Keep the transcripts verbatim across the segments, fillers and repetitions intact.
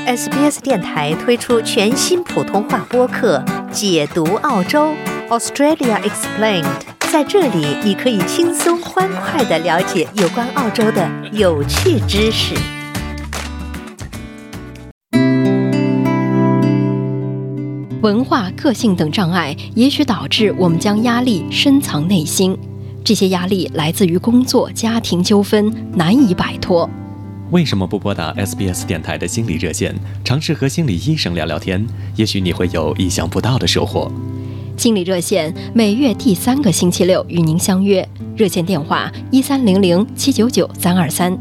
S B S 电台推出全新普通话播客《解读澳洲 Australia Explained》，在这里你可以轻松欢快地了解有关澳洲的有趣知识。 文化、个性等障碍也许导致我们将压力深藏内心，这些压力来自于工作、家庭纠纷，难以摆脱。 为什么不拨打 S B S 电台的心理热线，尝试和心理医生聊聊天？也许你会有意想不到的收获。 心理热线每月第三个星期六与您相约，热线电话一三零零七九九三二三。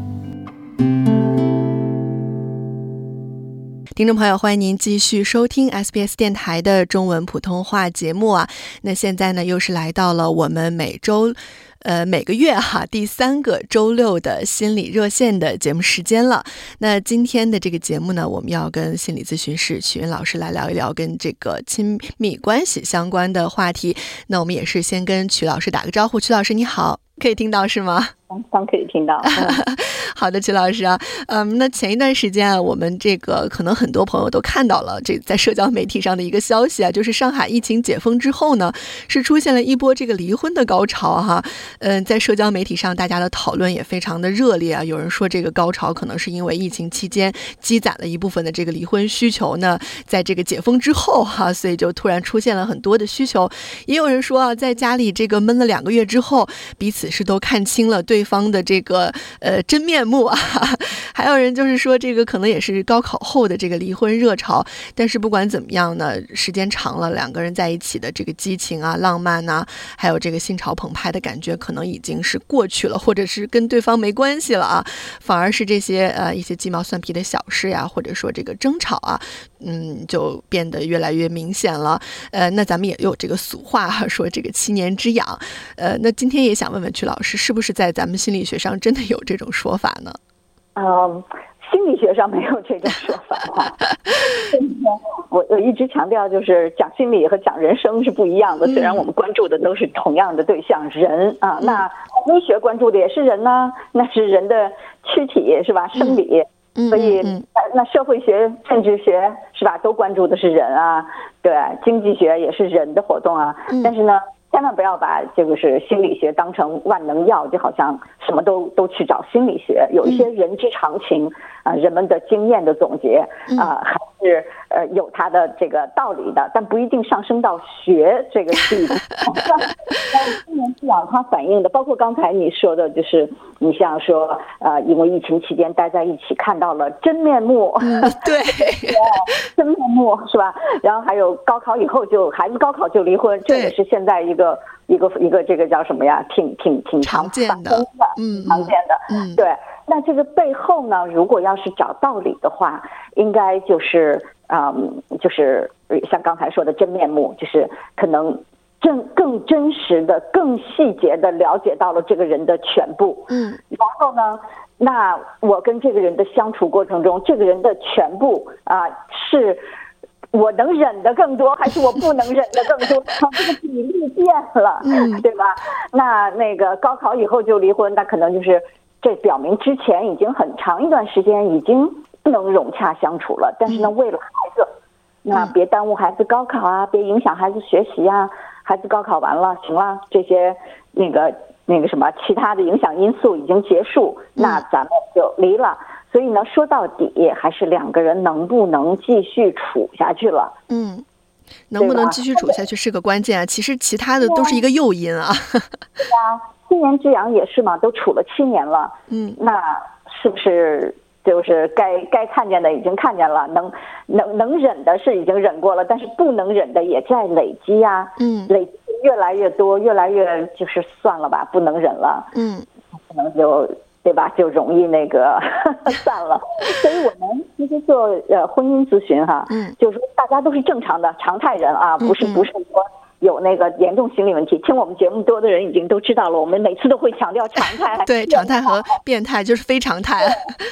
听众朋友，欢迎您继续收听 S B S 电台的中文普通话节目啊。那现在呢，又是来到了我们每周呃，每个月哈第三个周六的心理热线的节目时间了。那今天的这个节目呢，我们要跟心理咨询师曲云老师来聊一聊跟这个亲密关系相关的话题。那我们也是先跟曲老师打个招呼。曲老师你好，可以听到是吗？ 刚可以听到。嗯、 好的，曲老师啊，嗯，那前一段时间啊，我们这个可能很多朋友都看到了，这在社交媒体上的一个消息啊，就是上海疫情解封之后呢，是出现了一波这个离婚的高潮哈。嗯，在社交媒体上，大家的讨论也非常的热烈啊。有人说这个高潮可能是因为疫情期间积攒了一部分的这个离婚需求呢，在这个解封之后哈、啊，所以就突然出现了很多的需求。也有人说啊，在家里这个闷了两个月之后，彼此是都看清了对方的这个呃真面目啊。还有人就是说这个可能也是高考后的这个离婚热潮。但是不管怎么样呢，时间长了，两个人在一起的这个激情啊、浪漫啊，还有这个心潮澎湃的感觉可能已经是过去了，或者是跟对方没关系了啊，反而是这些呃一些鸡毛蒜皮的小事呀、啊，或者说这个争吵啊，嗯，就变得越来越明显了。呃，那咱们也有这个俗话、啊、说这个七年之痒。呃，那今天也想问问曲老师，是不是在咱们心理学上真的有这种说法呢？ 嗯，心理学上没有这种说法啊。我我一直强调，就是讲心理和讲人生是不一样的。虽然我们关注的都是同样的对象人啊，那医学关注的也是人呢、啊，那是人的躯体是吧？生理。所以那社会学、政治学是吧，都关注的是人啊。对，经济学也是人的活动啊。但是呢，千万不要把这个是心理学当成万能药，就好像什么都都去找心理学。有一些人之常情啊、呃，人们的经验的总结啊、呃，还是呃有它的这个道理的，但不一定上升到学这个地步。今年滋养它反映的，包括刚才你说的，就是你像说呃，因为疫情期间待在一起，看到了真面目， 嗯、对， 真面目是吧？然后还有高考以后就孩子高考就离婚，这也是现在一个一个一个这个叫什么呀？挺挺挺常见的， 嗯，常见的，嗯，对。那这个背后呢，如果要是找道理的话，应该就是嗯，就是像刚才说的真面目，就是可能更更真实的、更细节的了解到了这个人的全部。嗯，然后呢，那我跟这个人的相处过程中，这个人的全部啊、呃，是我能忍的更多，还是我不能忍的更多？这个比例变了，嗯，对吧？那那个高考以后就离婚，那可能就是这表明之前已经很长一段时间已经不能融洽相处了。但是呢，为了孩子，那别耽误孩子高考啊，别影响孩子学习啊。孩子高考完了，行了，这些那个那个什么其他的影响因素已经结束，那咱们就离了。所以呢，说到底还是两个人能不能继续处下去了。嗯， 能不能继续处下去是个关键啊。其实其他的都是一个诱因啊。 对啊，七年之痒也是嘛，都处了七年了。嗯，那是不是就是该该看见的已经看见了，能能能忍的是已经忍过了，但是不能忍的也在累积啊。嗯，累积越来越多，越来越就是算了吧，不能忍了。嗯，可能就。对吧？就容易那个散了。所以我们其实做呃婚姻咨询哈，嗯，就是说大家都是正常的常态人啊，不是不是说有那个严重心理问题。听我们节目多的人已经都知道了，我们每次都会强调常态。 对，常态和变态就是非常态。 对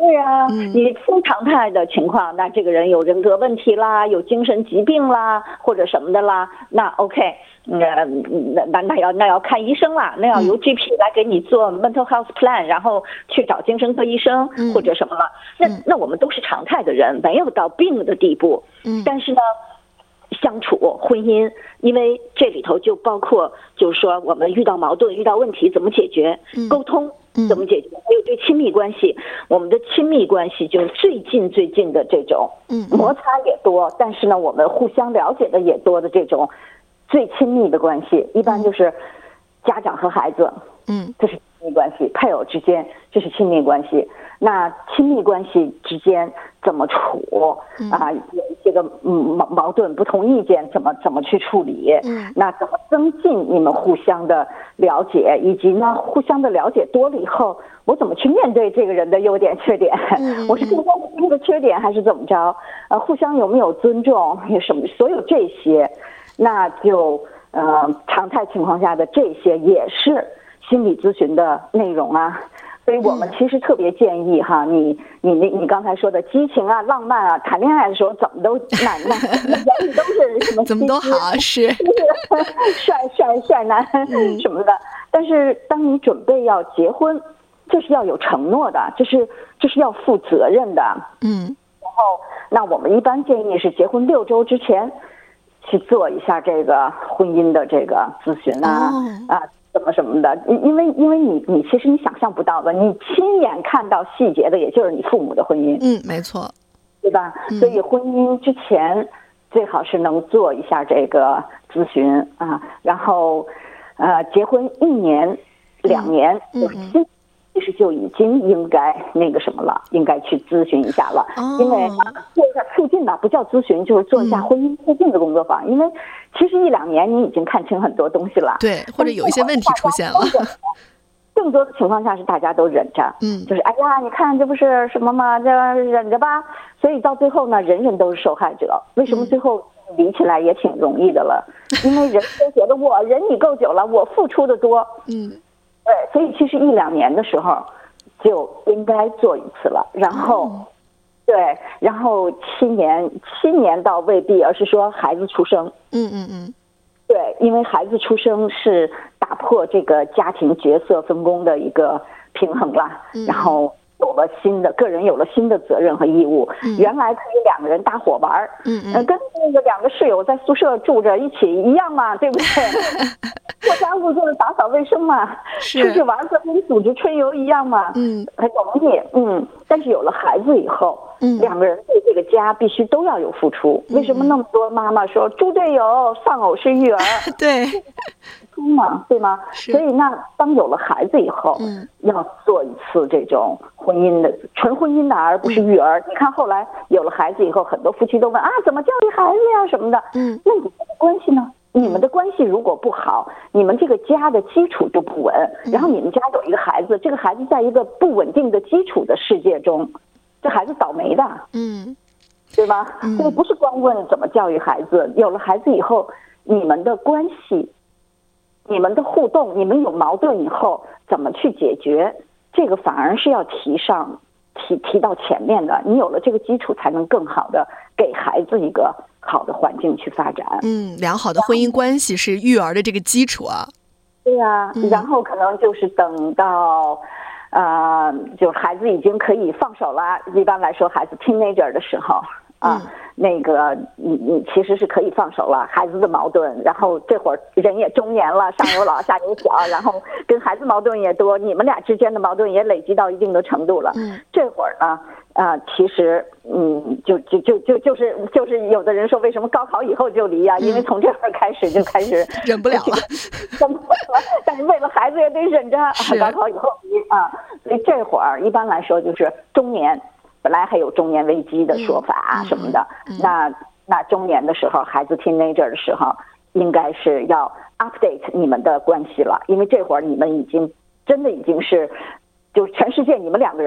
对啊，你非常态的情况，那这个人有人格问题啦，有精神疾病啦，或者什么的啦，那 OK， 那那那要那要看医生啦，那要由 G P 来给你做 mental health plan， 然后去找精神科医生或者什么了。那那我们都是常态的人，没有到病的地步。但是呢，相处婚姻，因为这里头就包括就是说我们遇到矛盾遇到问题怎么解决，沟通怎么解决，还有对亲密关系，我们的亲密关系就是最近最近的这种摩擦也多，但是呢我们互相了解的也多的这种最亲密的关系，一般就是家长和孩子，嗯，这是亲密关系，配偶之间这是亲密关系。那亲密关系之间怎么处啊？有一些个矛矛盾、不同意见，怎么怎么去处理？那怎么增进你们互相的了解，以及呢，互相的了解多了以后，我怎么去面对这个人的优点、缺点？我是更关心这个缺点，还是怎么着？呃，互相有没有尊重？有什么？所有这些，那就呃，常态情况下的这些也是心理咨询的内容啊。所以我们其实特别建议哈，你你你你刚才说的激情啊、浪漫啊，谈恋爱的时候怎么都男的，眼里都是什么怎么都好，是帅帅帅男什么的。但是当你准备要结婚，这是要有承诺的，这是这是要负责任的。嗯。然后，那我们一般建议是结婚六周之前去做一下这个婚姻的这个咨询啊、哦、啊。什么什么的，因为因为你你其实你想象不到的，你亲眼看到细节的，也就是你父母的婚姻。 嗯，没错， 对吧？嗯、所以婚姻之前最好是能做一下这个咨询啊，然后呃，结婚一年、两年，嗯嗯其实就已经应该那个什么了，应该去咨询一下了，哦、因为做一下促进吧，不叫咨询，就是做一下婚姻促进的工作坊。嗯、因为其实一两年你已经看清很多东西了， 对，或者有一些问题出现了。 更多的情况下是大家都忍着，嗯，就是哎呀，你看这不是什么吗？这忍着吧。所以到最后呢，人人都是受害者。为什么最后理起来也挺容易的了？因为人都觉得我忍你够久了，我付出的多，嗯。对，所以其实一两年的时候就应该做一次了，然后，哦、对，然后七年，七年倒未必，而是说孩子出生， 嗯嗯嗯， 对，因为孩子出生是打破这个家庭角色分工的一个平衡啦，嗯、然后有了新的个人有了新的责任和义务，嗯、原来可以两个人搭伙玩，嗯嗯、呃，跟那个两个室友在宿舍住着一起一样嘛，对不对？做家务就是打扫卫生嘛，出去玩和跟组织春游一样嘛，嗯，很容易，嗯。但是有了孩子以后，嗯，两个人对这个家必须都要有付出。嗯、为什么那么多妈妈说猪队友，丧偶式育儿？ 对， 嘛，对吗？所以那当有了孩子以后，嗯，要做一次这种婚姻的纯婚姻的，而不是育儿。嗯、你看后来有了孩子以后，很多夫妻都问啊，怎么教育孩子呀什么的？嗯，那你们的关系呢？你们的关系如果不好，你们这个家的基础就不稳，然后你们家有一个孩子，这个孩子在一个不稳定的基础的世界中，这孩子倒霉的，嗯，对吧？所以不是光问怎么教育孩子，有了孩子以后，你们的关系、你们的互动、你们有矛盾以后怎么去解决，这个反而是要提上提提到前面的。你有了这个基础，才能更好的给孩子一个好的环境去发展。 嗯，良好的婚姻关系是育儿的这个基础啊。 对啊，嗯、然后可能就是等到，呃，就孩子已经可以放手了。一般来说，孩子 teenager 的时候啊，嗯、那个你你其实是可以放手了，孩子的矛盾，然后这会儿人也中年了，上有老下有小，然后跟孩子矛盾也多，你们俩之间的矛盾也累积到一定的程度了。嗯，这会儿呢。啊、呃，其实，嗯，就就就就就是就是，有的人说为什么高考以后就离啊？嗯、因为从这会儿开始就开始忍不了了， 忍不了了。但是为了孩子也得忍着，高考以后离啊。所以这会儿一般来说就是中年，本来还有中年危机的说法啊什么的。嗯嗯、那那中年的时候，孩子 teenager 的时候，应该是要 update 你们的关系了，因为这会儿你们已经真的已经是，就全世界你们两个人。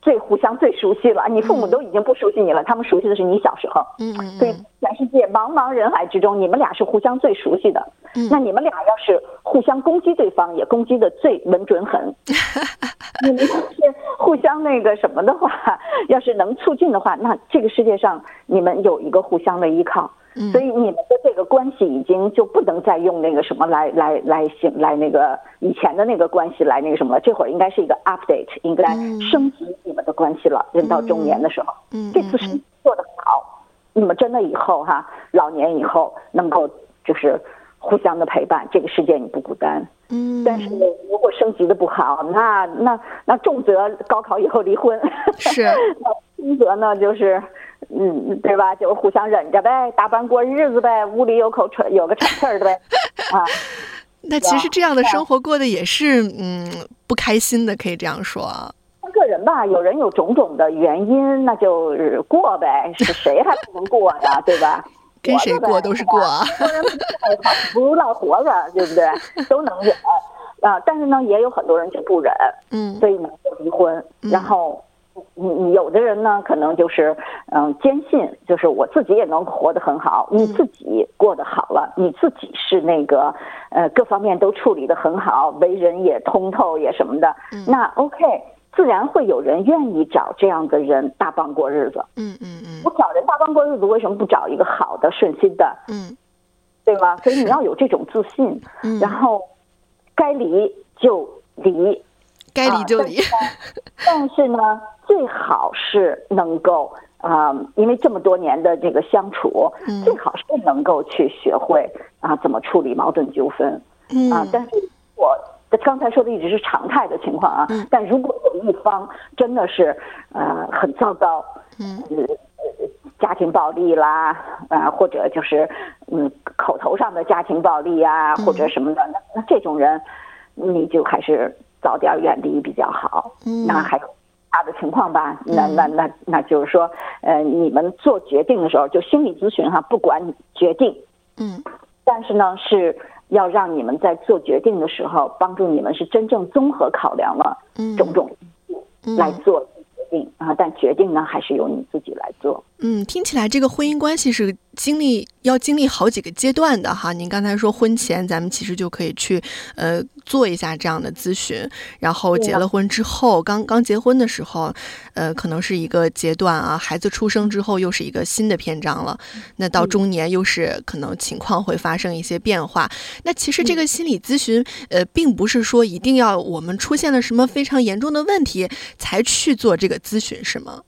最互相最熟悉了，你父母都已经不熟悉你了，他们熟悉的是你小时候。 嗯， 所以全世界茫茫人海之中，你们俩是互相最熟悉的。嗯，那你们俩要是互相攻击对方，也攻击的最稳准狠。你们要是互相那个什么的话，要是能促进的话，那这个世界上你们有一个互相的依靠。所以你们的这个关系已经就不能再用那个什么来来来行来那个以前的那个关系来那个什么了，这会儿应该是一个 update， 应该升级你们的关系了。人到中年的时候，这次是做得好，你们真的以后哈，老年以后能够就是互相的陪伴，这个世界你不孤单。嗯，但是如果升级的不好，那那那重则高考以后离婚， 是， 轻则呢就是。嗯，对吧？就互相忍着呗，打扮过日子呗，屋里有口喘，有个喘气儿的呗，啊。 那其实这样的生活过得也是嗯不开心的，可以这样说。 个人吧，有人有种种的原因，那就是过呗，是谁还不能过呀？对吧？ 跟谁过都是过啊。 不如赖活着，对不对？都能忍啊，但是呢，也有很多人就不忍，嗯，所以呢就离婚，然后。你你有的人呢，可能就是嗯坚信，就是我自己也能活得很好，你自己过得好了，你自己是那个呃各方面都处理得很好，为人也通透也什么的，那 OK， 自然会有人愿意找这样的人大棒过日子。嗯嗯嗯，我找人大棒过日子，为什么不找一个好的顺心的？嗯，对吧？所以你要有这种自信，然后该离就离。 该离就离， 啊、但是呢，最好是能够啊、呃，因为这么多年的这个相处，嗯、最好是能够去学会啊怎么处理矛盾纠纷。嗯啊，但是我刚才说的一直是常态的情况啊，嗯、但如果有一方真的是呃很糟糕，嗯、呃，家庭暴力啦，啊、呃，或者就是嗯口头上的家庭暴力啊，或者什么的，那那这种人，你就还是。早点远离比较好。嗯，那还有他的情况吧？那那那那就是说，呃，你们做决定的时候，就心理咨询哈，不管你决定，嗯，但是呢，是要让你们在做决定的时候，帮助你们是真正综合考量了种种因素来做决定啊。但决定呢，还是由你自己来做。 嗯，听起来这个婚姻关系是经历要经历好几个阶段的哈。您刚才说婚前咱们其实就可以去呃做一下这样的咨询，然后结了婚之后，刚刚结婚的时候，呃可能是一个阶段啊，孩子出生之后又是一个新的篇章了。那到中年又是可能情况会发生一些变化。那其实这个心理咨询呃并不是说一定要我们出现了什么非常严重的问题才去做这个咨询，是吗？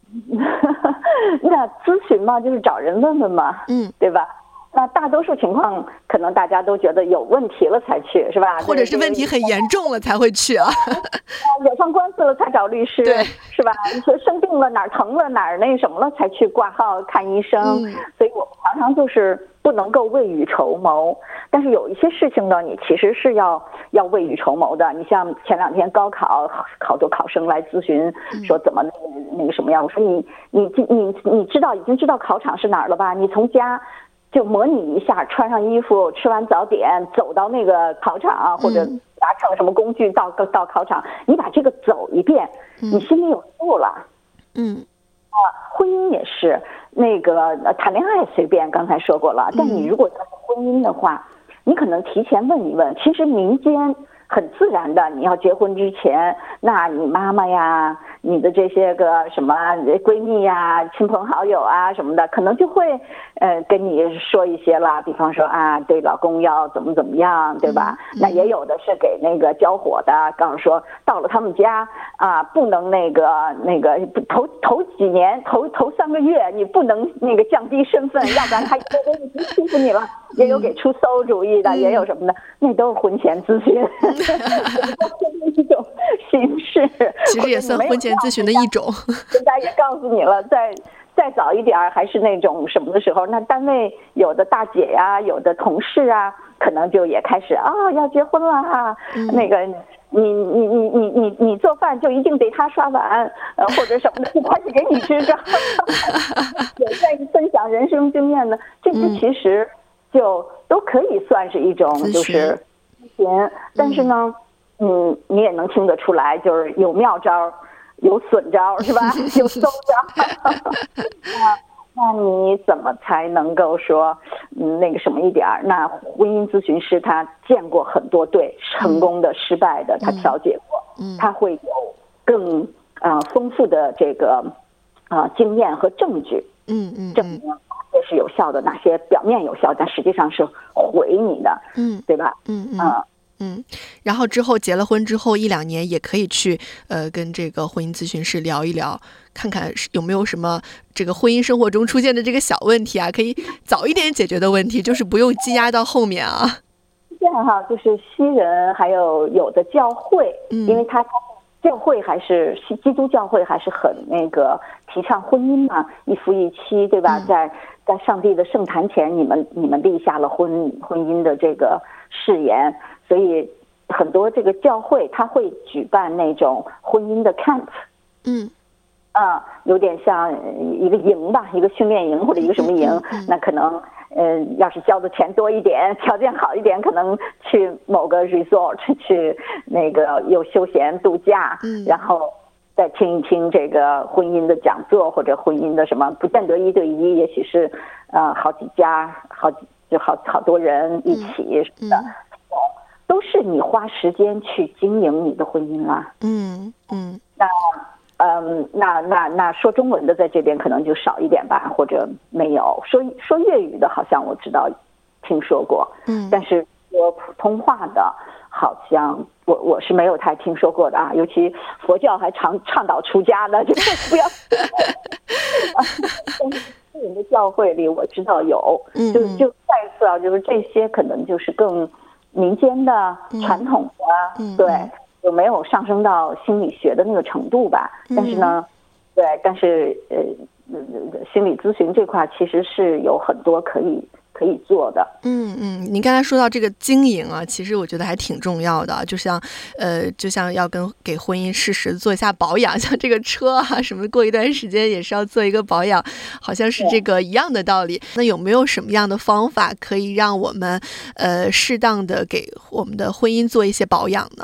那咨询嘛，就是找人问问嘛，嗯，对吧？那大多数情况，可能大家都觉得有问题了才去，是吧？ 或者是问题很严重了才会去啊， 惹上官司了才找律师，对，是吧？说生病了哪儿疼了哪儿那什么了才去挂号看医生，嗯、所以我们常常就是不能够未雨绸缪。但是有一些事情呢，你其实是要要未雨绸缪的。你像前两天高考，好多考生来咨询，说怎么那个那个什么样？我说你你你你知道已经知道考场是哪儿了吧？你从家就模拟一下，穿上衣服，吃完早点，走到那个考场，或者拿上什么工具到到考场，你把这个走一遍，你心里有数了。嗯，啊，婚姻也是那个谈恋爱随便，刚才说过了，但你如果谈婚姻的话，你可能提前问一问，其实民间很自然的，你要结婚之前，那你妈妈呀，你的这些个什么闺蜜呀、亲朋好友啊什么的，可能就会呃跟你说一些啦，比方说啊，对老公要怎么怎么样，对吧？嗯、那也有的是给那个交伙的，告诉说到了他们家啊，不能那个那个头头几年头头三个月，你不能那个降低身份，要不然他以后已经欺负你了。也有给出馊主意的，嗯、也有什么的，那都是婚前咨询。一种形式， 其实也算婚前咨询的一种。 人家也告诉你了，再再早一点还是那种什么的时候，那单位有的大姐呀，有的同事啊，可能就也开始啊、哦、要结婚了哈，嗯、那个你你你你你你做饭就一定得他刷碗，呃或者什么的，就开始给你支招，也愿意分享人生经验的，这些其实就都可以算是一种就是咨询，但是呢。嗯，你也能听得出来，就是有妙招， 有损招是吧？有馊招。那那你怎么才能够说，嗯，那个什么一点儿？那婚姻咨询师他见过很多对，成功的、失败的，他调解过， 嗯， 他会有更呃丰富的这个啊、呃、经验和证据， 嗯嗯， 证明哪些是有效的，哪些表面有效，但实际上是毁你的， 嗯， 对吧？ 嗯嗯。呃嗯，然后之后结了婚之后一两年也可以去呃跟这个婚姻咨询师聊一聊，看看有没有什么这个婚姻生活中出现的这个小问题啊，可以早一点解决的问题，就是不用积压到后面啊。 这样哈，就是西人还有有的教会， 嗯， 因为他教会还是基督教会还是很那个提倡婚姻嘛，一夫一妻，对吧？嗯、在在上帝的圣坛前，你们你们立下了婚婚姻的这个誓言。所以很多这个教会他会举办那种婚姻的 camp， 嗯， 啊，有点像一个营吧，一个训练营或者一个什么营，嗯嗯、那可能呃，要是交的钱多一点，条件好一点，可能去某个 resort 去那个有休闲度假， 嗯， 然后再听一听这个婚姻的讲座或者婚姻的什么，不见得一对一，也许是呃好几家，好几就好好多人一起什么的。嗯嗯都是你花时间去经营你的婚姻啦。 嗯嗯， 那嗯，那那那说中文的在这边可能就少一点吧，或者没有说说粤语的，好像我知道听说过。 嗯， 但是说普通话的，好像我我是没有太听说过的啊。尤其佛教还常倡导出家的，就不要。私人的教会里我知道有， 嗯、 就就再一次啊，就是这些可能就是更。民间的、传统的， 嗯、 对，有没有上升到心理学的那个程度吧？ 嗯、 但是呢，对，但是呃，心理咨询这块其实是有很多可以可以做的。 嗯嗯，您刚才说到这个经营啊，其实我觉得还挺重要的，就像呃，就像要跟给婚姻适时做一下保养，像这个车啊什么，过一段时间也是要做一个保养，好像是这个一样的道理。那有没有什么样的方法可以让我们呃适当的给我们的婚姻做一些保养呢？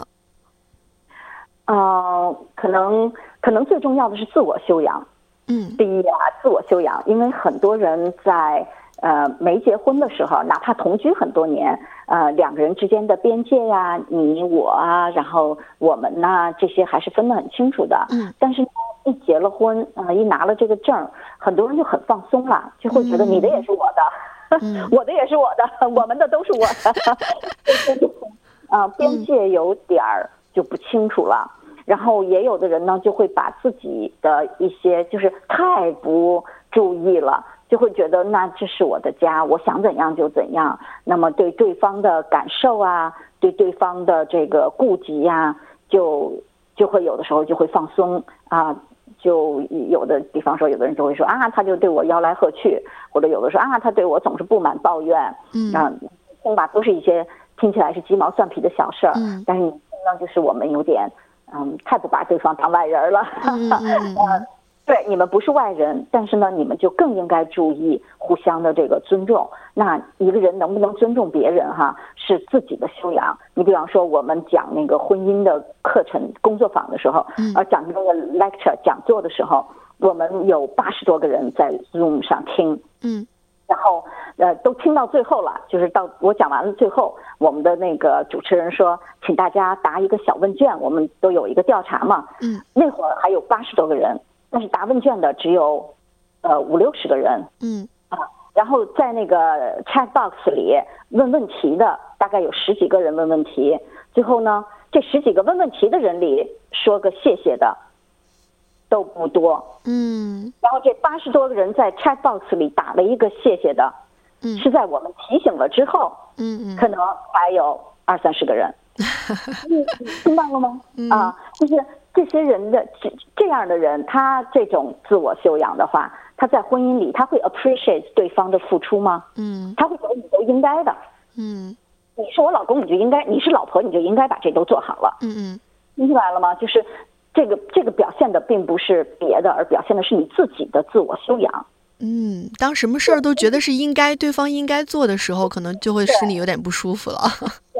呃，可能可能最重要的是自我修养。 嗯， 第一啊，自我修养，因为很多人在。呃，没结婚的时候，哪怕同居很多年，呃，两个人之间的边界呀、啊，你我啊，然后我们呐、啊，这些还是分得很清楚的。 嗯。但是呢，一结了婚，啊、呃，一拿了这个证，很多人就很放松了，就会觉得你的也是我的， 嗯、 我的也是我的，我们的都是我的。啊、呃，边界有点儿就不清楚了。然后也有的人呢，就会把自己的一些就是太不注意了。就会觉得那这是我的家，我想怎样就怎样。那么对对方的感受啊，对对方的这个顾及呀、啊，就就会有的时候就会放松啊。就有的比方说，有的人就会说啊，他就对我摇来喝去，或者有的说啊，他对我总是不满抱怨。 嗯， 啊，听吧，都是一些听起来是鸡毛蒜皮的小事儿。 嗯， 但是你听呢，就是我们有点嗯，太不把对方当外人了。 嗯嗯嗯对，你们不是外人，但是呢，你们就更应该注意互相的这个尊重。那一个人能不能尊重别人哈，是自己的修养。你比方说，我们讲那个婚姻的课程工作坊的时候， 嗯， 呃，讲那个 lecture 讲座的时候，我们有八十多个人在 Zoom 上听， 嗯， 然后呃都听到最后了，就是到我讲完了最后，我们的那个主持人说，请大家答一个小问卷，我们都有一个调查嘛， 嗯， 那会儿还有八十多个人。但是答问卷的只有，呃五六十个人， 嗯啊，然后在那个 chat box 里问问题的大概有十几个人问问题，最后呢，这十几个问问题的人里说个谢谢的都不多， 嗯， 然后这八十多个人在 chat box 里打了一个谢谢的， 嗯， 是在我们提醒了之后， 嗯嗯， 可能还有二三十个人，你听到了吗？ 嗯、 啊，就是这些人的这这样的人，他这种自我修养的话，他在婚姻里他会 appreciate 对方的付出吗？ 嗯， 他会觉得你都应该的。 嗯， 你是我老公，你就应该；你是老婆，你就应该把这都做好了。 嗯嗯， 听出来了吗？就是这个这个表现的并不是别的，而表现的是你自己的自我修养。 嗯，当什么事儿都觉得是应该对方应该做的时候，可能就会使你有点不舒服了。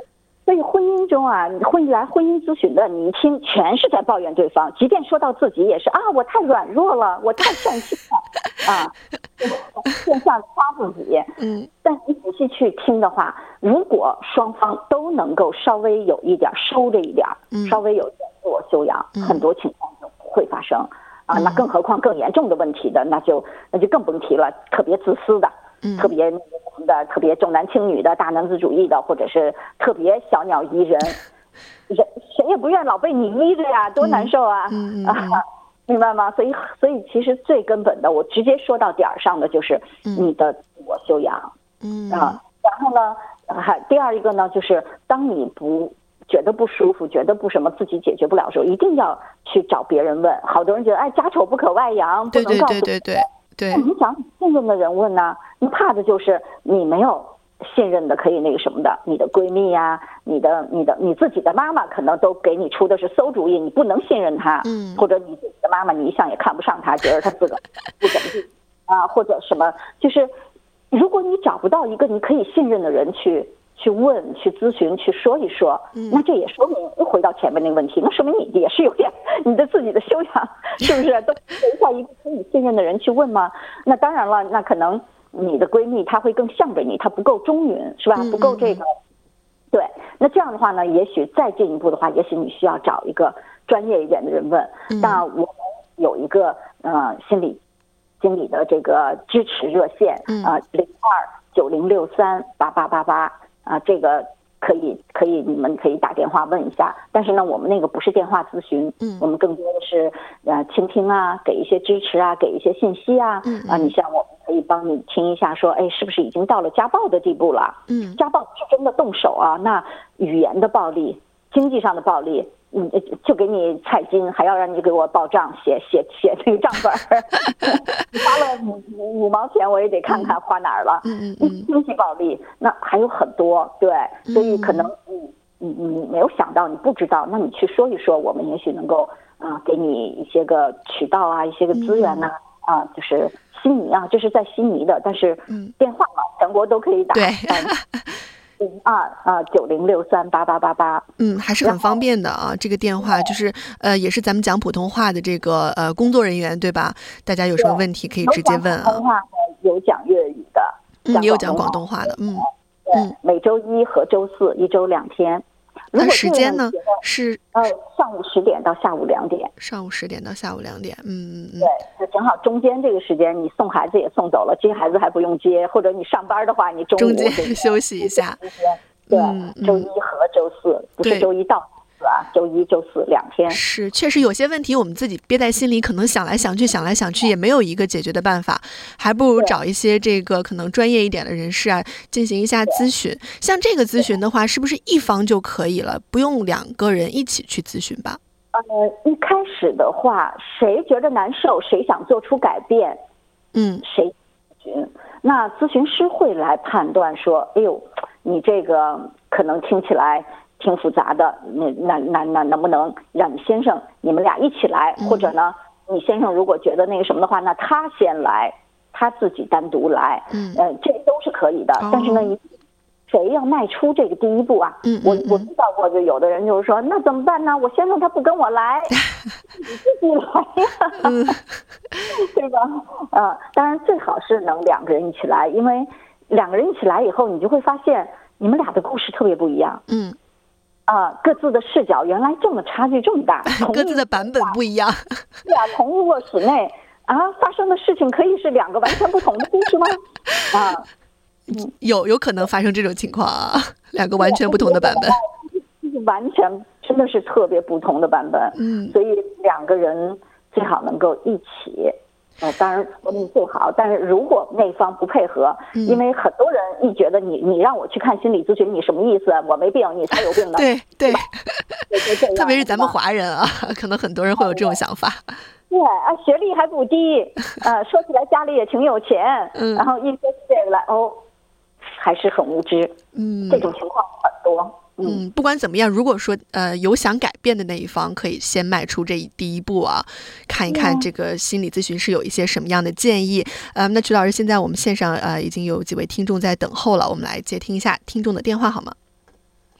所以婚姻中啊，婚来婚姻咨询的，你一听全是在抱怨对方，即便说到自己也是啊，我太软弱了，我太善心了啊，变相夸自己。嗯，但你仔细去听的话，如果双方都能够稍微有一点收着一点，嗯，稍微有一点自我修养，嗯，很多情况就不会发生啊。那更何况更严重的问题的，那就那就更甭提了，特别自私的。嗯、特别的、特别重男轻女的、大男子主义的，或者是特别小鸟依人，人谁也不愿老被你依着呀，多难受啊！嗯嗯嗯、啊，明白吗？所以，所以其实最根本的，我直接说到点儿上的就是你的自我修养。嗯啊，然后呢，还第二一个呢，就是当你不觉得不舒服、觉得不什么自己解决不了的时候，一定要去找别人问。好多人觉得，哎，家丑不可外扬，不能告诉别人。对对对对。对，你想信任的人问呢，你怕的就是你没有信任的可以那个什么的，你的闺蜜呀、啊，你的你的你自己的妈妈可能都给你出的是馊主意，你不能信任她，嗯，或者你自己的妈妈你一向也看不上她，觉得她自个不怎么地啊，或者什么，就是如果你找不到一个你可以信任的人去去问、去咨询、去说一说，那这也说明又回到前面那个问题，那说明你也是有点你的自己的修养，是不是？都留下一个可以信任的人去问吗？那当然了，那可能你的闺蜜她会更向着你，她不够忠允，是吧？不够这个。对，那这样的话呢，也许再进一步的话，也许你需要找一个专业一点的人问。那我们有一个呃心理心理的这个支持热线啊，零二九零六三八八八八。啊，这个可以可以，你们可以打电话问一下。但是呢，我们那个不是电话咨询，嗯，我们更多的是呃倾听啊，给一些支持啊，给一些信息啊，嗯啊，你像我们可以帮你听一下说，哎，是不是已经到了家暴的地步了？嗯，家暴不是真的动手啊，那语言的暴力、经济上的暴力。嗯，就给你菜金，还要让你给我报账，写写写那个账本儿，你花了五五毛钱，我也得看看花哪儿了。嗯嗯嗯，经济暴力那还有很多，对，所以可能你你你没有想到，你不知道，那你去说一说，我们也许能够啊、呃、给你一些个渠道啊，一些个资源呐啊、呃，就是悉尼啊，这是在悉尼的，但是电话嘛，全国都可以打。对。零二啊九零六三八八八八， 嗯，还是很方便的啊。这个电话就是呃，也是咱们讲普通话的这个呃工作人员对吧？大家有什么问题可以直接问啊。 普通话的有讲粤语的， 嗯，也有讲广东话的，嗯嗯。每周一和周四，一周两天。 那时间呢？是呃上午十点到下午两点。 上午十点到下午两点，嗯嗯。 对，就正好中间这个时间，你送孩子也送走了，接孩子还不用接，或者你上班的话，你中午中间休息一下。 对，周一和周四，不是周一到四啊，周一、周四两天。 是，确实有些问题我们自己憋在心里，可能想来想去，想来想去也没有一个解决的办法，还不如找一些这个可能专业一点的人士啊，进行一下咨询。像这个咨询的话，是不是一方就可以了，不用两个人一起去咨询吧？ 呃，一开始的话，谁觉得难受，谁想做出改变，嗯，谁咨询。那咨询师会来判断说，哎呦，你这个可能听起来挺复杂的，那那那那能不能让你先生你们俩一起来，或者呢，你先生如果觉得那个什么的话，那他先来，他自己单独来，嗯，呃，这都是可以的。哦、但是呢，你谁要迈出这个第一步啊？嗯，我我知道过，就有的人就是说，那怎么办呢？我先生他不跟我来，你自己来呀，嗯、对吧？呃，当然最好是能两个人一起来，因为两个人一起来以后，你就会发现你们俩的故事特别不一样。嗯。啊、呃，各自的视角原来这么差距这么大， 各自的版本不一样。 对啊，同一卧室内啊，发生的事情可以是两个完全不同的故事吗？啊， 嗯、有有可能发生这种情况啊，两个完全不同的版本， 完全真的是特别不同的版本。嗯，所以两个人最好能够一起。呃，当然说明最好，但是如果那方不配合，嗯、因为很多人一觉得你你让我去看心理咨询，你什么意思？我没病，你才有病呢。 对对，特别是咱们华人啊，可能很多人会有这种想法。 对啊，学历还不低，呃，说起来家里也挺有钱，嗯、然后一说起这个来，哦，还是很无知。嗯，这种情况很多。 嗯，不管怎么样，如果说呃有想改变的那一方，可以先迈出这第一步啊，看一看这个心理咨询师有一些什么样的建议。呃，那曲老师，现在我们线上呃已经有几位听众在等候了，我们来接听一下听众的电话好吗？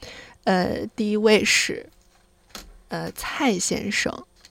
呃，第一位是呃蔡先生。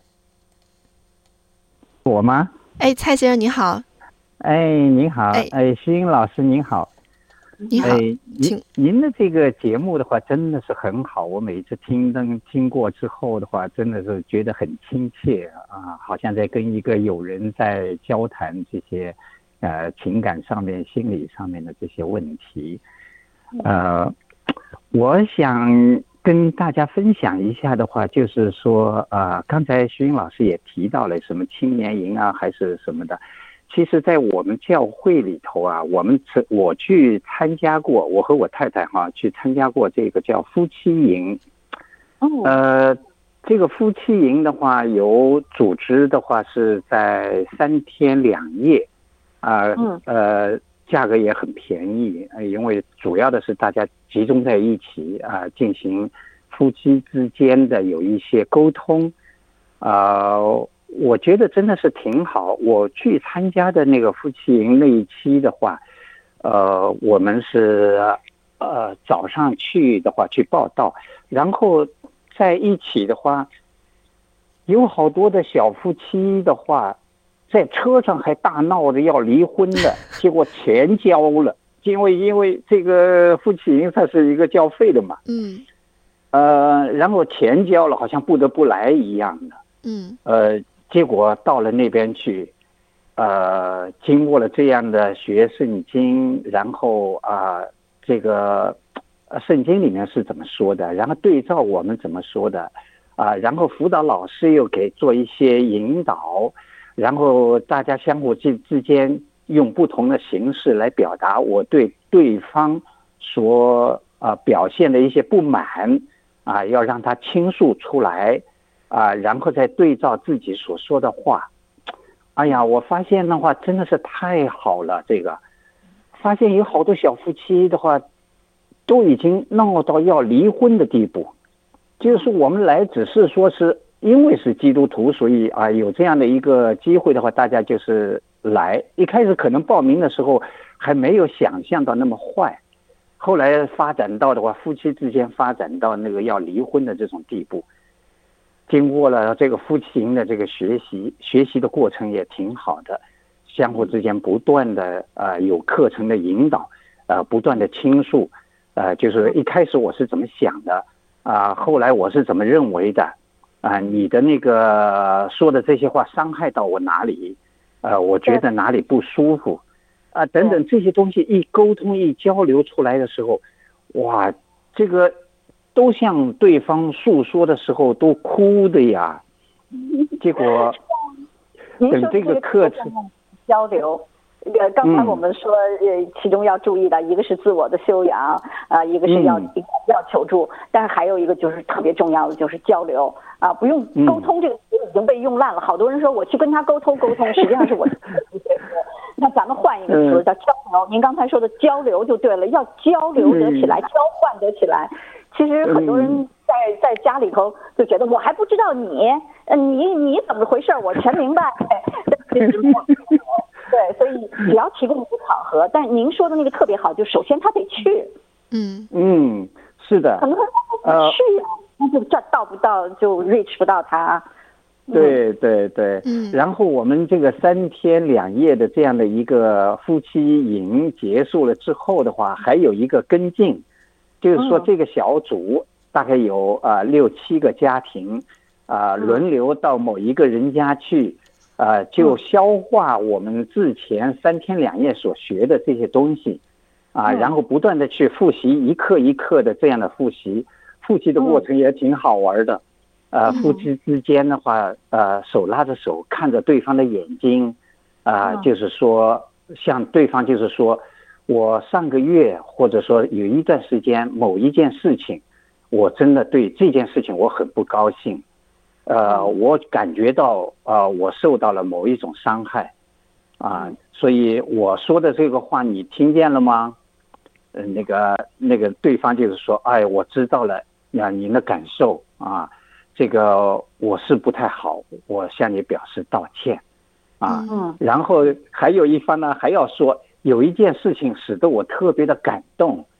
我吗？ 哎，蔡先生你好。 哎，您好。 哎， 哎，徐英老师您好。 你好。 哎，您您的这个节目的话真的是很好，我每次听听听过之后的话，真的是觉得很亲切啊，好像在跟一个友人在交谈这些呃情感上面、心理上面的这些问题。呃，我想跟大家分享一下的话，就是说呃，刚才徐英老师也提到了什么青年营啊，还是什么的。其实在我们教会里头啊，我们我去参加过，我和我太太哈、啊、去参加过这个叫夫妻营。呃，这个夫妻营的话，有组织的话是在三天两夜，啊 呃, 呃，价格也很便宜，因为主要的是大家集中在一起啊、呃，进行夫妻之间的有一些沟通，啊、呃。我觉得真的是挺好。我去参加的那个夫妻营那一期的话，呃，我们是呃早上去的话去报道，然后在一起的话，有好多的小夫妻的话，在车上还大闹着要离婚的，结果钱交了，因为因为这个夫妻营它是一个交费的嘛， 嗯， 呃，然后钱交了，好像不得不来一样的， 嗯， 呃。结果到了那边去，呃，经过了这样的学圣经，然后啊、呃，这个圣经里面是怎么说的，然后对照我们怎么说的，啊、呃，然后辅导老师又给做一些引导，然后大家相互之之间用不同的形式来表达我对对方所啊、呃、表现的一些不满啊、呃，要让他倾诉出来。啊，然后再对照自己所说的话，哎呀，我发现的话真的是太好了。这个发现有好多小夫妻的话，都已经闹到要离婚的地步。就是我们来只是说是因为是基督徒，所以啊有这样的一个机会的话，大家就是来。一开始可能报名的时候还没有想象到那么坏，后来发展到的话，夫妻之间发展到那个要离婚的这种地步。经过了这个夫妻营的这个学习，学习的过程也挺好的，相互之间不断的呃有课程的引导，呃不断的倾诉，呃就是一开始我是怎么想的啊、呃，后来我是怎么认为的啊、呃，你的那个说的这些话伤害到我哪里，呃我觉得哪里不舒服啊、呃、等等这些东西一沟通一交流出来的时候，哇，这个。都向对方诉说的时候都哭的呀，结果等这个课程交流，呃，刚才我们说，呃，其中要注意的一个是自我的修养，啊、呃，一个是要、嗯、要求助，但是还有一个就是特别重要的就是交流啊、呃，不用沟通这个词已经被用烂了，好多人说我去跟他沟通沟通，实际上是我去说服。那咱们换一个词叫交流，您刚才说的交流就对了，要交流得起来，交换得起来。其实很多人在在家里头就觉得我还不知道你，呃，你你怎么回事，我全明白。其实对，所以只要提供一个场合，但您说的那个特别好，就首先他得去。 嗯嗯，是的。 可能他不去呀，那、呃、就这到不到就 reach 不到他。 对对对，嗯，然后我们这个三天两夜的这样的一个夫妻营结束了之后的话，还有一个跟进。就是说，这个小组大概有啊、呃、六七个家庭，啊、呃、轮流到某一个人家去，啊、呃、就消化我们之前三天两夜所学的这些东西，啊、呃、然后不断的去复习，一课一课的这样的复习，复习的过程也挺好玩的，呃夫妻之间的话，呃手拉着手看着对方的眼睛，啊、呃、就是说向对方就是说。我上个月或者说有一段时间某一件事情，我真的对这件事情我很不高兴，呃，我感觉到啊、呃，我受到了某一种伤害，啊、呃，所以我说的这个话你听见了吗？呃，那个那个对方就是说，哎，我知道了呀，您的感受啊，这个我是不太好，我向你表示道歉，啊，嗯，然后还有一方呢还要说。有一件事情使得我特别的感动，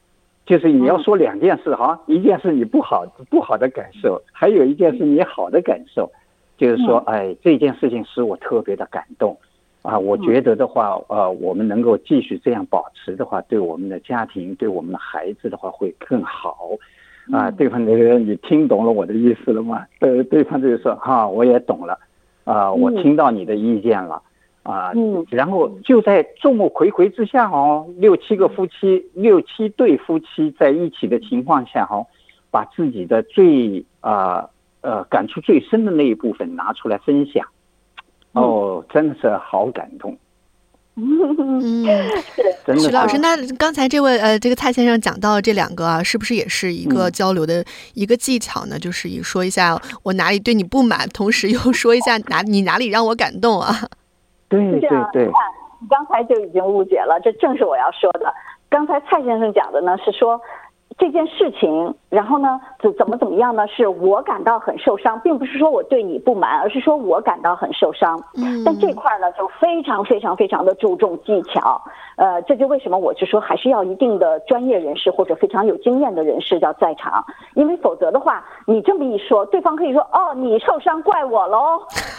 就是你要说两件事哈，一件是你不好不好的感受，还有一件是你好的感受，就是说，哎，这件事情使我特别的感动啊！我觉得的话，呃，我们能够继续这样保持的话，对我们的家庭，对我们的孩子的话会更好啊！对方那个人，你听懂了我的意思了吗？呃，对方就说哈，我也懂了啊，我听到你的意见了。啊，然后就在众目睽睽之下哦，六七个夫妻，六七对夫妻在一起的情况下哦，把自己的最啊 呃, 呃感触最深的那一部分拿出来分享，哦，真的是好感动。 嗯， 真的。 徐老师，那刚才这位呃，这个蔡先生讲到这两个啊，是不是也是一个交流的一个技巧呢？嗯、就是说一下我哪里对你不满，同时又说一下哪你哪里让我感动啊？ 对对对， 你刚才就已经误解了，这正是我要说的。刚才蔡先生讲的呢，是说这件事情，然后呢，怎怎么怎么样呢？是我感到很受伤，并不是说我对你不满，而是说我感到很受伤。嗯，但这块呢，就非常非常非常的注重技巧。呃，这就为什么我就说还是要一定的专业人士或者非常有经验的人士要在场，因为否则的话，你这么一说，对方可以说哦，你受伤怪我喽。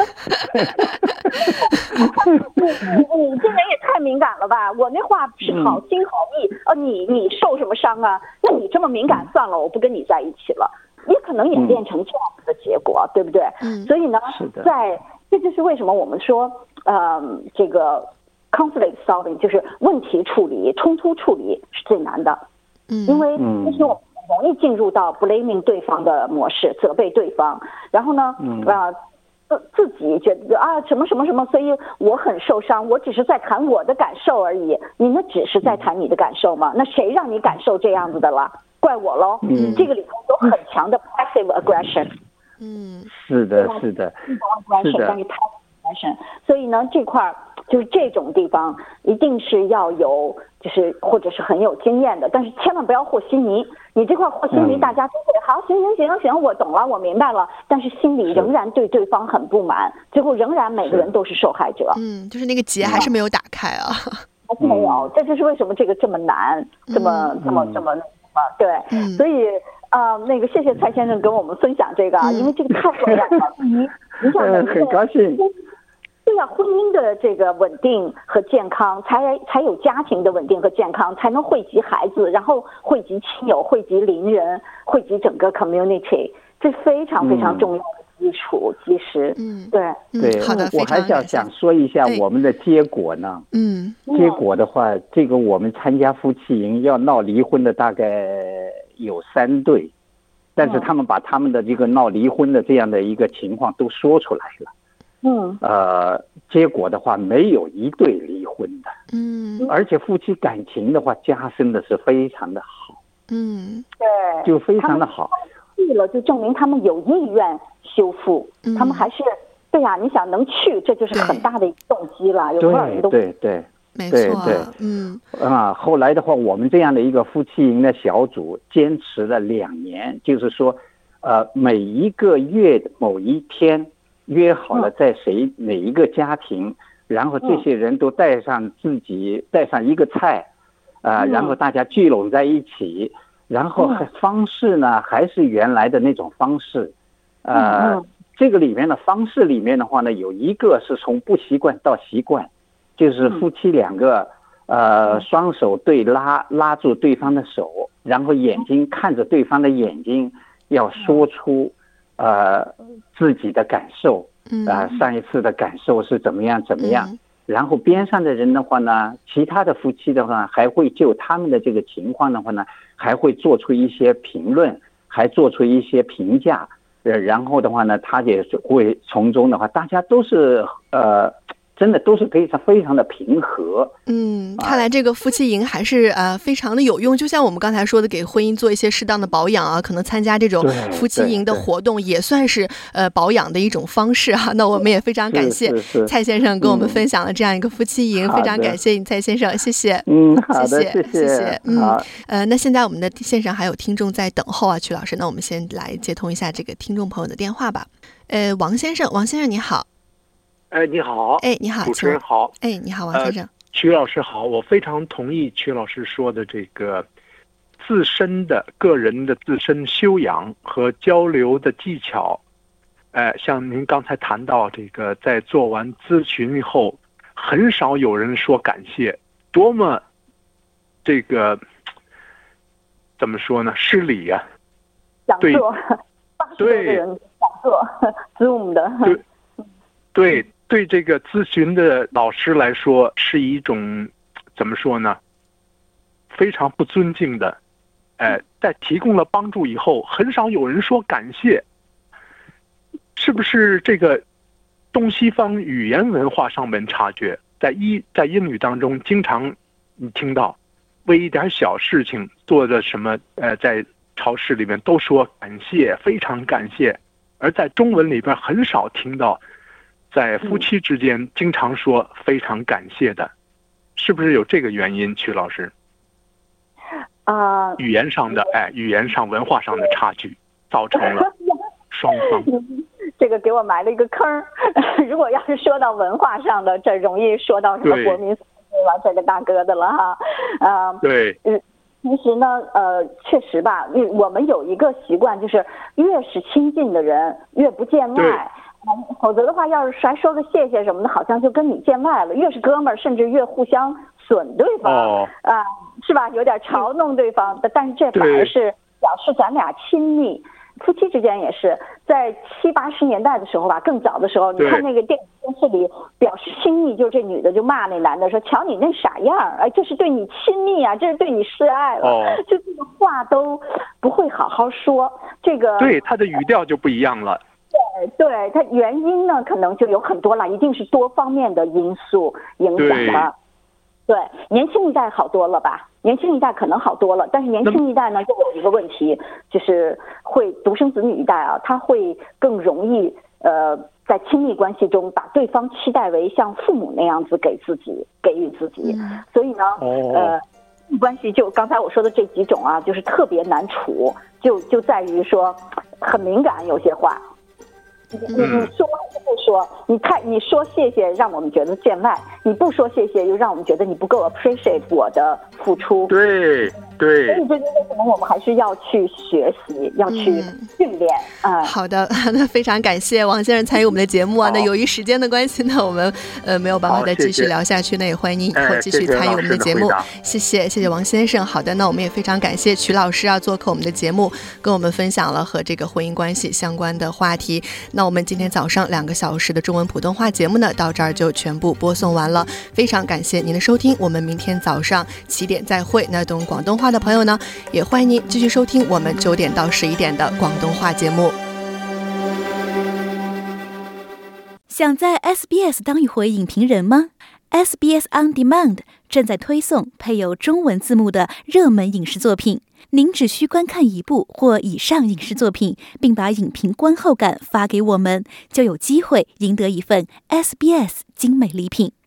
你你你这人也太敏感了吧！我那话是好心好意，呃、嗯，你你受什么伤啊？那你这么敏感，算了，我不跟你在一起了。也可能演变成这样子的结果，嗯、对不对？嗯。所以呢，在这就是为什么我们说，呃，这个 conflict solving 就是问题处理、冲突处理是最难的。嗯。因为其实我们容易进入到 blaming 对方的模式，责备对方，然后呢，嗯、呃。自自己觉得啊什么什么什么，所以我很受伤，我只是在谈我的感受而已。你那只是在谈你的感受吗？那谁让你感受这样子的了？怪我喽。嗯，这个里头有很强的 passive aggression。嗯， 是的，是的， 是的。但是 passive aggression， 所以呢，这块就是这种地方一定是要有，就是或者是很有经验的，但是千万不要和稀泥。你这块和稀泥，大家都会、嗯、好，行行行行，我懂了，我明白了，但是心里仍然对对方很不满，最后仍然每个人都是受害者。 嗯，就是那个结还是没有打开啊， 还是没有，这就是为什么这个这么难，这么、嗯、这么这么那什么，对，嗯、所以啊、呃，那个谢谢蔡先生跟我们分享这个啊，嗯、因为这个太重要了。你你想每个人很高兴。 对呀、啊，婚姻的这个稳定和健康，才才有家庭的稳定和健康，才能惠及孩子，然后惠及亲友，惠及邻人，惠及整个 community， 这非常非常重要的基础基石。嗯，对对， 好的， 我还想想说一下我们的结果呢。嗯，结果的话，这个我们参加夫妻营要闹离婚的大概有三对，但是他们把他们的这个闹离婚的这样的一个情况都说出来了。嗯，呃，结果的话，没有一对离婚的，嗯，而且夫妻感情的话，加深的是非常的好，嗯，对，就非常的好。 去了就证明他们有意愿修复，嗯、他们还是对呀、啊，你想能去，这就是很大的动机了。有多少人都对对对，没错， 对对， 嗯啊，后来的话，我们这样的一个夫妻营的小组坚持了两年，就是说，呃，每一个月某一天。约好了在谁哪一个家庭，然后这些人都带上自己带上一个菜，啊、呃，然后大家聚拢在一起，然后方式呢还是原来的那种方式，呃，这个里面的方式里面的话呢，有一个是从不习惯到习惯，就是夫妻两个呃双手对拉拉住对方的手，然后眼睛看着对方的眼睛，要说出。呃，自己的感受，啊、呃，上一次的感受是怎么样怎么样，嗯、然后边上的人的话呢，其他的夫妻的话，还会就他们的这个情况的话呢，还会做出一些评论，还做出一些评价，呃，然后的话呢，他也会从中的话，大家都是呃。真的都是非常非常的平和。 嗯，看来这个夫妻营还是呃非常的有用。就像我们刚才说的，给婚姻做一些适当的保养啊，可能参加这种夫妻营的活动也算是呃保养的一种方式啊。那我们也非常感谢蔡先生跟我们分享了这样一个夫妻营，嗯、非常感谢你蔡先生，谢谢。 嗯，好的， 谢谢， 谢谢。嗯，呃，那现在我们的线上还有听众在等候啊，曲老师，那我们先来接通一下这个听众朋友的电话吧。呃，王先生，王先生你好。 哎，你好！ 哎，你好， 主持人好！ 哎，你好，王先生。 呃、曲老师好，我非常同意曲老师说的这个， 自身的个人的自身修养和交流的技巧。呃，像您刚才谈到这个，在做完咨询以后，很少有人说感谢，多么这个怎么说呢？失礼呀、 啊！讲座，八十多个人讲座 ，Zoom 的。 对，对，对，这个咨询的老师来说，是一种怎么说呢？非常不尊敬的。呃，在提供了帮助以后，很少有人说感谢。是不是这个东西方语言文化上面差距？在一在英语当中，经常你听到为一点小事情做的什么，呃，在超市里面都说感谢，非常感谢，而在中文里边很少听到，在夫妻之间经常说非常感谢的，是不是有这个原因？曲老师， 啊、呃， 语言上的哎，语言上文化上的差距，造成了双方。 这个给我埋了一个坑。如果要是说到文化上的，这容易说到什么国民所欲了，这个大哥的了哈。啊、呃， 对， 嗯，其实呢，呃，确实吧，我们有一个习惯，就是越是亲近的人越不见外，嗯，否则的话，要是还说个谢谢什么的，好像就跟你见外了。越是哥们儿，甚至越互相损对方， 哦、 啊，是吧？有点嘲弄对方，但是这反而是表示咱俩亲密。夫妻之间也是，在七八十年代的时候吧，更早的时候，你看那个电电视里表示亲密，就这女的就骂那男的说：“瞧你那傻样儿，哎，这是对你亲密啊，这是对你示爱了。”哦，就这个话都不会好好说。这个对他的语调就不一样了。 对，对，它原因呢，可能就有很多了，一定是多方面的因素影响它。对，年轻一代好多了吧？年轻一代可能好多了，但是年轻一代呢，就有一个问题，就是会独生子女一代啊，他会更容易呃，在亲密关系中把对方期待为像父母那样子给自己给予自己，嗯、所以呢， 哦、 呃，关系就刚才我说的这几种啊，就是特别难处，就就在于说很敏感，有些话。你你你说还是不说？你太你说谢谢，让我们觉得见外；你不说谢谢，又让我们觉得你不够 appreciate 我的付出。 对对。 所以这就是为什么我们还是要去学习，要去训练啊、 嗯。好的，那非常感谢王先生参与我们的节目啊。那由于时间的关系呢，我们呃没有办法再继续聊下去。那也欢迎您以后继续参与我们的节目。谢谢谢谢王先生。好的，那我们也非常感谢曲老师啊，做客我们的节目，跟我们分享了和这个婚姻关系相关的话题。那我们今天早上两个小时的中文普通话节目呢，到这儿就全部播送完了。非常感谢您的收听，我们明天早上七点再会。那懂广东话的朋友呢，也欢迎您继续收听我们九点到十一点的广东话节目。 想在 S B S 当一回影评人吗？ S B S On Demand 正在推送配有中文字幕的热门影视作品，您只需观看一部或以上影视作品，并把影评观后感发给我们，就有机会赢得一份 S B S 精美礼品。